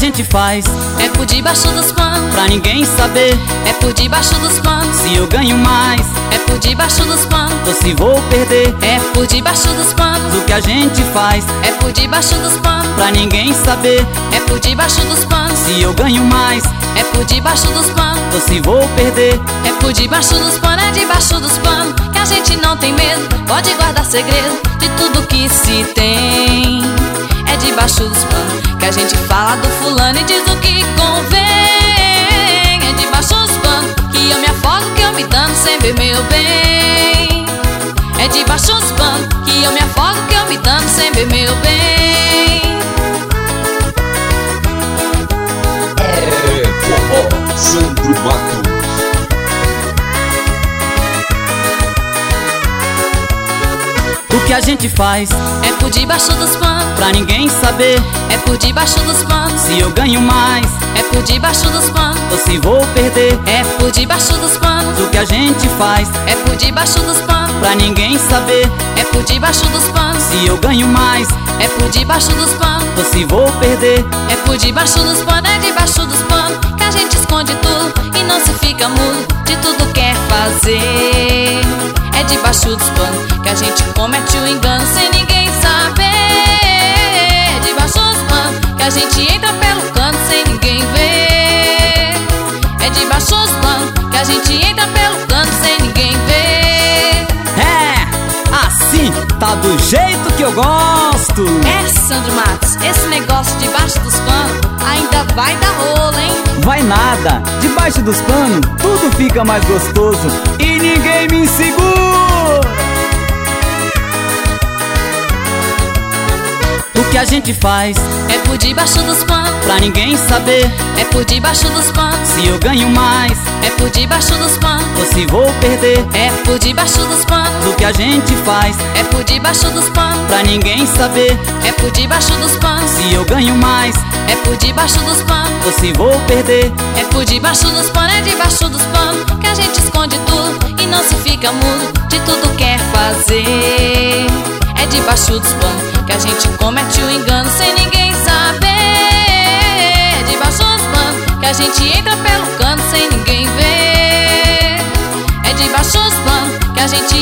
gente faz é por debaixo dos panos, pra ninguém saber. é por debaixo dos panos, Se eu ganho mais é por debaixo dos panos, ou se vou perder. é por debaixo dos panos, O que a gente faz é por debaixo dos panos, pra ninguém saber. é por debaixo dos panos, Se eu ganho mais é por debaixo dos panos, ou se vou perder. é por debaixo dos panos, é debaixo dos panos que a gente não tem medo, pode guardar segredo de tudo que se tem. É debaixo dos panos que a gente fala do fulano e diz o que convém. É debaixo dos panos que eu me afogo, que eu me dano sem ver meu bem. É debaixo dos panos que eu me afogo, que eu me dano sem ver meu bem. É forró Sandro Matos. O que a gente faz é por debaixo dos panos, pra ninguém saber. é por debaixo dos panos, Se eu ganho mais é por debaixo dos panos, ou se vou perder. é por debaixo dos panos, O que a gente faz é por debaixo dos panos, pra ninguém saber. é por debaixo dos panos, Se eu ganho mais é por debaixo dos panos, ou se vou perder. é por debaixo dos panos, é debaixo dos panos que a gente esconde tudo e não se fica mudo de tudo quer fazer. É debaixo dos panos que a gente comete o engano sem ninguém saber. É debaixo dos panos que a gente entra pelo canto sem ninguém ver. É debaixo dos panos que a gente entra pelo canto sem ninguém ver. É, assim tá do jeito que eu gosto. É, Sandro Matos, esse negócio debaixo dos panos ainda vai dar rolo, hein? Vai nada, debaixo dos panos tudo fica mais gostoso e ninguém me segura. O que a gente faz é por debaixo dos panos, pra ninguém saber. é por debaixo dos panos, Se eu ganho mais é por debaixo dos panos, ou se vou perder. é por debaixo dos panos, O que a gente faz é por debaixo dos panos, pra ninguém saber. é por debaixo dos panos, Se eu ganho mais é por debaixo dos panos, ou se vou perder. é por debaixo dos panos, é debaixo dos panos que a gente esconde tudo e não se fica mudo de tudo quer fazer. É debaixo dos panos que a gente comete o engano sem ninguém saber. É debaixo dos panos que a gente entra pelo canto sem ninguém ver. É debaixo dos panos que a gente